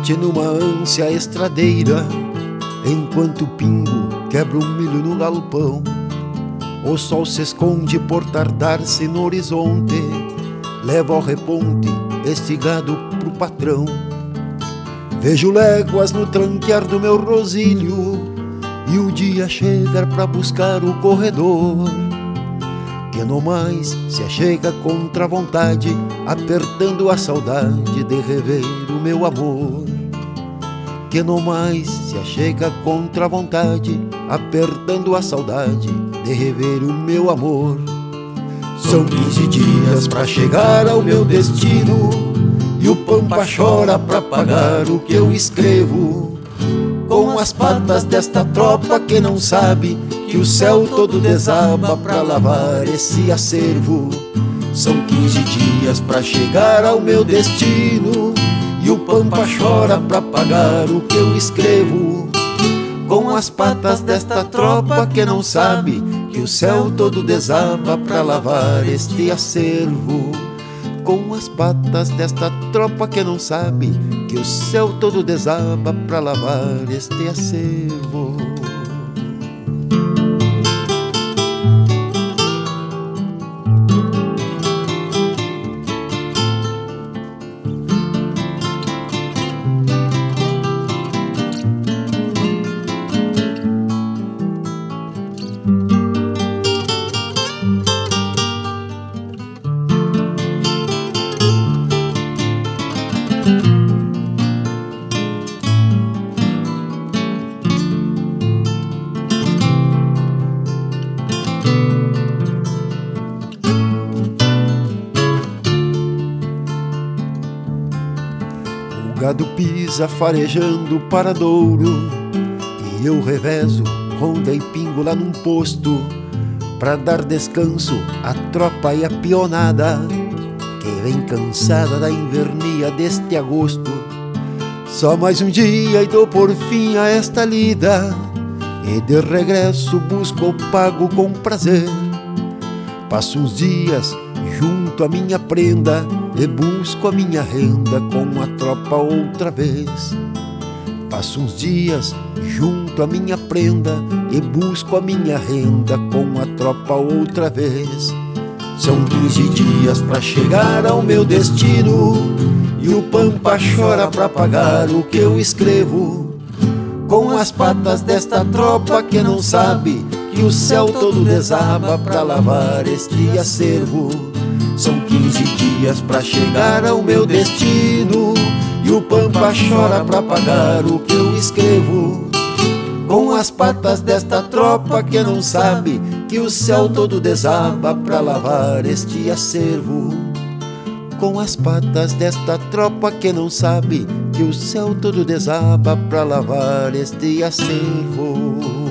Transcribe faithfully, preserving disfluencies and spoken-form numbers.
Tchê, numa ânsia estradeira, enquanto o pingo quebra um milho no galpão, o sol se esconde por tardar-se no horizonte, leva ao reponte este gado pro patrão. Vejo léguas no tranquear do meu rosilho, e o dia chega pra buscar o corredor, que no mais se achega contra a vontade, apertando a saudade de rever o meu amor. Que no mais se achega contra a vontade, apertando a saudade de rever o meu amor. São quinze dias pra chegar ao meu destino, e o pampa chora pra pagar o que eu escrevo, com as patas desta tropa que não sabe que o céu todo desaba pra lavar esse acervo. São quinze dias pra chegar ao meu destino, e o pampa chora pra pagar o que eu escrevo, com as patas desta tropa que não sabe que o céu todo desaba pra lavar este acervo. Com as patas desta tropa que não sabe que o céu todo desaba pra lavar este acervo. O gado pisa farejando o paradouro, e eu revezo ronda e pingo lá num posto, pra dar descanso à tropa e à pionada, que vem cansada da invernia deste agosto. Só mais um dia e dou por fim a esta lida, e de regresso busco o pago com prazer. Passo uns dias junto à minha prenda, e busco a minha renda com a tropa outra vez. Passo uns dias junto à minha prenda, e busco a minha renda com a tropa outra vez. São quinze dias pra chegar ao meu destino, e o pampa chora pra pagar o que eu escrevo, com as patas desta tropa que não sabe que o céu todo desaba pra lavar este acervo. São quinze dias pra chegar ao meu destino, e o pampa chora pra pagar o que eu escrevo, com as patas desta tropa que não sabe que o céu todo desaba pra lavar este acervo. Com as patas desta tropa que não sabe que o céu todo desaba pra lavar este acervo.